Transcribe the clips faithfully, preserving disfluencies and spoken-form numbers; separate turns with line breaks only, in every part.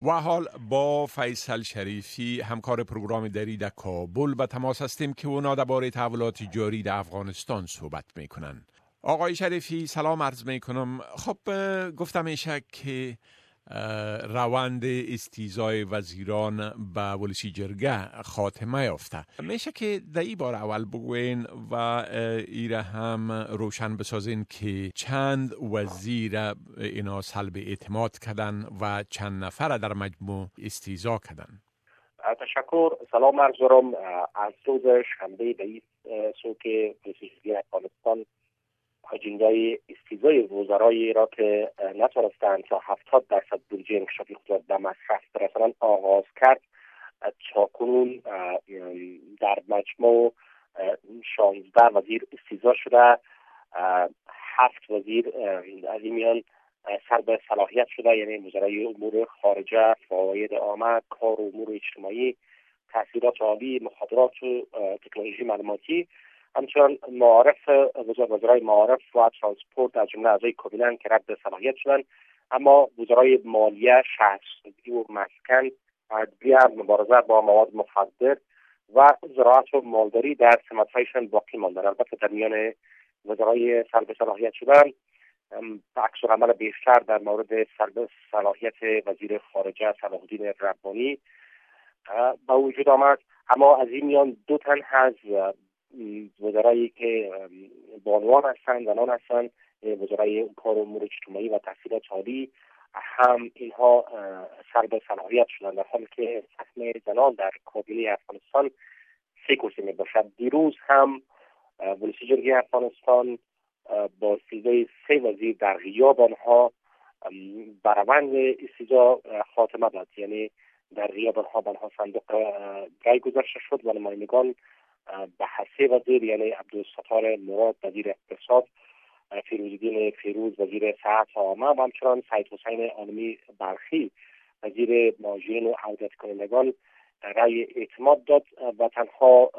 و حال با فیصل شریفی همکار پروگرام دری در کابل به تماس هستیم که اونا درباره تحولات جاری در افغانستان صحبت میکنن. آقای شریفی سلام عرض میکنم. خب گفتم میشه که روند استیضای وزیران به ولسی جرگه خاتمه یافته. میشه که در این بار اول بگوین و ایره هم روشن بسازین که چند وزیر اینا سلب اعتماد کردن و چند نفر در مجموع استیضا کردن؟
تشکر. سلام عرض دارم. از روز شنبه به این سو که ولسی جرگه افغانستان اجندای استیضای وزرایی را که نتوانستند تا هفتاد درصد بودجه انکشافی خود به مصرف برسانند آغاز کرد، تاکنون در مجموع شانزده وزیر استیضا شده، هفت وزیر از این میان سلب صلاحیت شده، یعنی وزرای امور خارجه، فواید عامه، کار و امور اجتماعی، تحصیلات عالی، مخابرات و تکنولوژی معلوماتی، همچنان معارف، وزرای معارف و ترانسپورت از جمله اعضای کابینه که رد صلاحیت شدند. اما وزرای مالیه، شهرسازی و مسکن، عدلیه، مبارزه با مواد مخدر و زراعت و مالداری در سمت‌هایشان باقی ماندند. البته در میان وزرای سلب صلاحیت شدن عکس العمل بیشتر در مورد سلب صلاحیت وزیر خارجه صلاح الدین ربانی با وجود آمد. اما از این میان دو تن از وزرایی که بانوان هستند، زنان هستند، وزرای کار و امور اجتماعی و تحصیلات عالی، هم اینها سلب صلاحیت شدند، در حالی که سهم زنان در کابینه افغانستان سه کرسی می باشد. دیروز هم ولسی جرگه افغانستان با استیضای سه وزیر در غیاب آنها بر روند استیضا خاتمه داد، یعنی در غیاب آنها به آنها صندوق رای گذاشته شد و نمایندگان به هر سه وزیر، یعنی عبدالستار مراد وزیر اقتصاد، فیروزالدین فیروز وزیر صحت عامه و همچنان سید حسین عالمی بلخی وزیر مهاجرین و عودت کنندگان رای اعتماد داد و تنها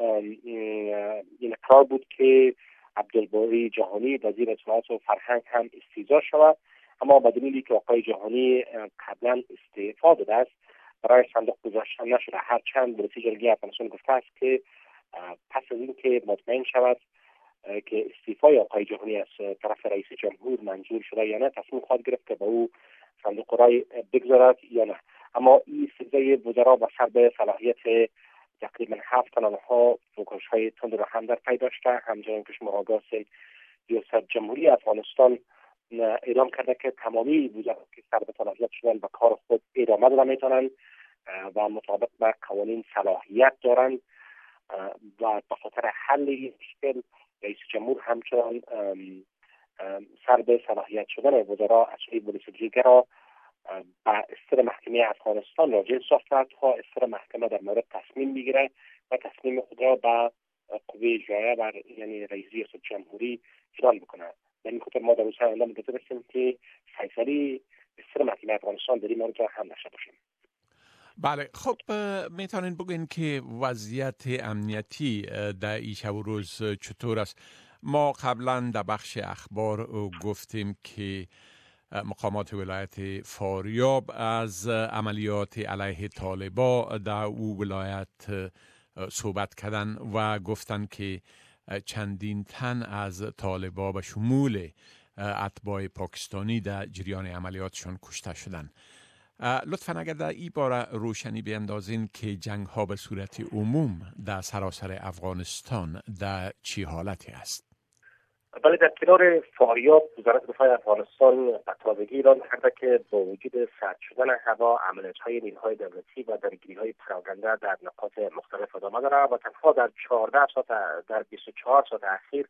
این کار بود که عبدالباری جهانی وزیر اطلاعات و فرهنگ هم استیضا شود. اما با دلیلی که آقای جهانی قبلا استعفا داده است برای صندوق گذاشتن نشده، هرچند ولسی جرگه افغانستان گفته است که پس از این که مطمئن شود که استعفای آقای جهانی از طرف رئیس جمهور منظور شده یا نه، تصمیم خواهد گرفت که به او صندوق رای بگذارد یا نه. اما این استیضای وزرا با سلب صلاحیت تقریبا هفت تن آنها فوکس‌های تند را هم در پی داشته. همچنان که شما آگاه هستید ریاست جمهوری افغانستان اعلام کرده که تمامی وزرا که سلب صلاحیت شدن به کار خود ادامه دادن میتونند و مطابق با قوانین صلاحیت دارند و به خاطر حل این مشکل رئیس جمهور همچنان سلب صلاحیت شدن وزرا از سوی ولسی جرگه را به استر محکمه افغانستان راجع ساخته تا استر محکمه در مورد تصمیم میگیره و تصمیم خود را به قوه اجرایه و یعنی رئیس ریاست جمهوری اعلام بکنه. در این خاطر ما در روزهای آینده منتظر هستیم که فیصله استر محکمه افغانستان در این مورد هم داشته باشیم.
بله، خب میتونین بگین که وضعیت امنیتی در این شب و روز چطور است؟ ما قبلا در بخش اخبار گفتیم که مقامات ولایت فاریاب از عملیات علیه طالبا در او ولایت صحبت کردن و گفتن که چندین تن از طالبا به شمول اتباع پاکستانی در جریان عملیاتشون کشته شدن. لطفاً اگر در این باره روشنی بیندازین که جنگ ها به صورت عموم در سراسر افغانستان در چی حالتی است؟
ولی در کنار فاریاب وزارت دفاع افغانستان به تازگی اعلام کرده که با وجود سرد شدن هوا عملیات‌های نیروهای دولتی و درگیری‌های پراکنده در نقاط مختلف ادامه داره و تنها در چهارده ساعت در بیست و چهار ساعت اخیر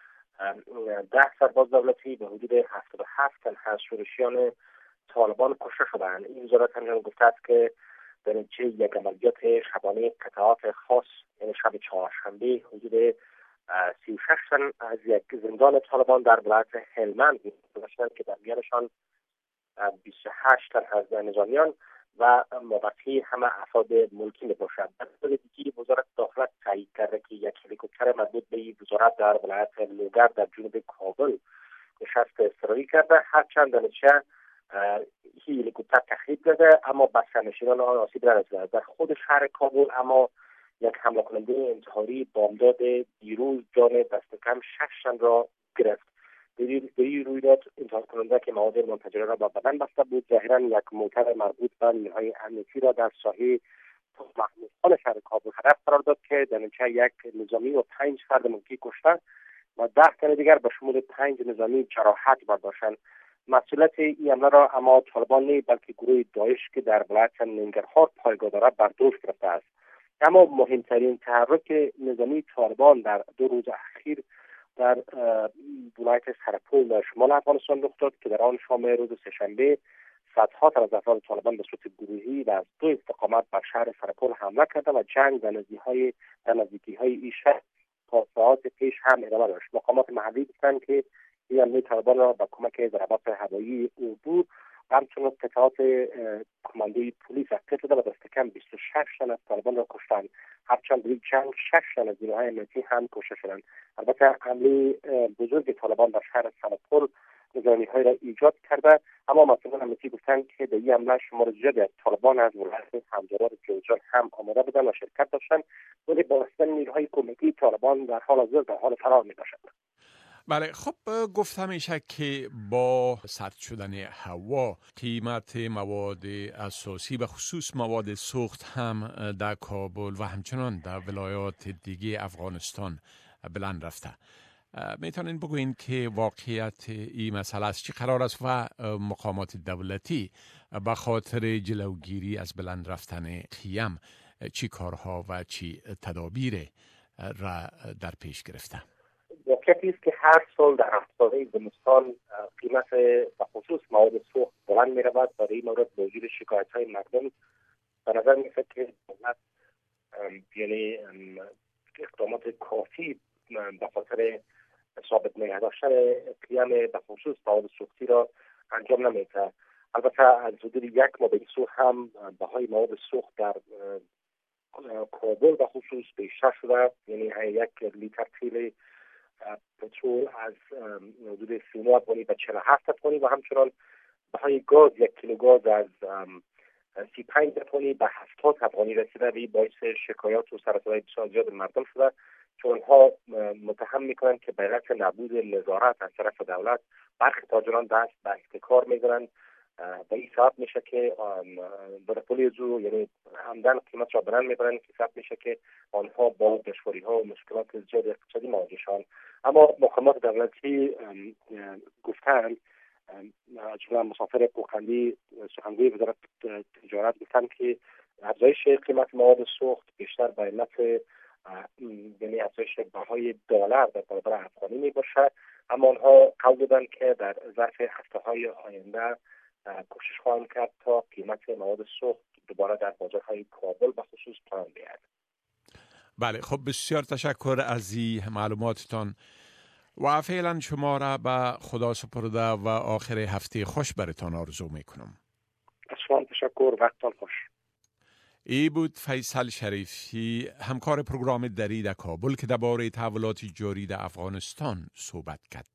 ده سرباز دولتی به حدود هفتاد و هفت تن از شورشیان طالبان کشته شدند. این وزارت همچنین گفته است که در نتیجه یک عملیات شبانه قطعات خاص یعنی شب چهارشنبه حدود سی و شش تن از یک زندان طالبان در ولایت هلمند گذشتند که در میانشان بیست و هشت تن از نظامیان و مبقی همه افراد ملکی میباشد. در صورت دیگه وزارت داخله تایید کرده که یک هلیکوپتر مربوط به این وزارت در ولایت لوگر در جنوب کابل نشست اضطراری کرده، هرچند در نتیجه که هلیکوپتر تخریب شده اما به سرنشینان آن آسیب نرسیده. در خود شهر کابل اما یک حمله کننده انتحاری بامداد دیروز جان دست کم شش تن را گرفت. در این رویداد انتحار کننده که مواد منفجره را با بدن بسته بود ظاهرا یک موتر مربوط به نیروهای امنیتی را در ساحه محمود خان شهر کابل هدف قرار داد که در نتیجه یک نظامی و پنج فرد ملکی کشته و ده تن دیگر به شمول پنج نظامی جراحت برداشتند. مسئولیت این حمله را اما طالبان نه بلکه گروه داعش که در ولایت ننگرهار پایگاه دارد بر دوش گرفته است. اما مهمترین تحرک نظامی طالبان در دو روز اخیر در ولایت سرپول در شمال افغانستان رخ داد که در آن شام روز سه‌شنبه صدها تن از افراد طالبان به صورت گروهی و از دو استقامت بر شهر سرپول حمله کرده و جنگ در نزدیکی‌های در نزدیکی‌های این شهر تا ساعات پیش هم ادامه داشت. مقامات محلی گفتند که این حمله طالبان را با کمک ضربات هوایی اردو و همچنین قطعات کماندوی پلیس اسقاط شده و دست کم بیست و شش تن از طالبان را کشتند. هرچند در این جنگ شش تن از نیروهای امنیتی هم کشته شدند. البته حمله بزرگ طالبان در شهر سرپول نگرانی‌های را ایجاد کرده، اما مسئولان امنیتی گفتند که در این حمله شمار زیادی از طالبان از ولایت همدرار جوزجان هم آمده بودند و شرکت داشتند، ولی با واسطه نیروهای کمکی طالبان در حال حاضر در حال فرار می‌باشند.
بله، خب گفتم میشه که با سرد شدن هوا قیمت مواد اساسی و خصوص مواد سوخت هم در کابل و همچنان در ولایات دیگه افغانستان بلند رفته. میتونین بگوین که واقعیت این مسئله است چی قرار است و مقامات دولتی به خاطر جلوگیری از بلند رفتن قیم چی کارها و چی تدابیر را در پیش گرفته؟
واقعیتی است که هر سال در هفته‌های زمستان قیمت به خصوص مواد سوخت بلند می رود و در این مورد با وجود شکایت‌های مردم به نظر می رسد که دولت یعنی اقدامات کافی به خاطر ثابت نگه داشتن قیم به خصوص مواد سوختی را انجام نمیده. البته از حدود یک ماه به سو هم بهای مواد سوخت در کابل به خصوص بیشتر شده، یعنی یک لیتر تیل پترول از حدود سی و نه افغانی به چهل و هفت افغانی و همچنان بهای گاز یک کیلو گاز از سی و پنج افغانی به هفتاد افغانی رسیده و باعث شکایات و سر و صدای بسیار زیاد مردم شده، چون آنها متهم میکنند که به علت نبود نظارت از طرف دولت برخی تاجران دست به احتکار میزنند و این سبب میشه که برپولی زو یعنی همدن قیمت را بلند میبرند که سبب میشه که آنها با دشواری ها و مشکلات زیاد اقتصادی مواجه شوند. اما مقامات دولتی گفتند، جمله مسافر کوکندی سخنگوی وزارت تجارت گفتند که افزایش قیمت مواد سوخت بیشتر به علت یعنی افزایش بهای دلار در برابر افغانی می باشه، اما آنها قول دادند که در ظرف هفته‌های آینده کوشش خواهند کرد تا قیمت مواد سوخت دوباره در بازارهای کابل به خصوص پایین بیاید.
بله، خب بسیار تشکر از این معلوماتتان و فعلا شما را به خدا سپرده و آخر هفته خوش برتان آرزو میکنم.
از شما تشکر، وقتتان خوش.
ای بود فیصل شریفی، همکار پروگرام دری در کابل که درباره تحولات جاری در افغانستان صحبت کرد.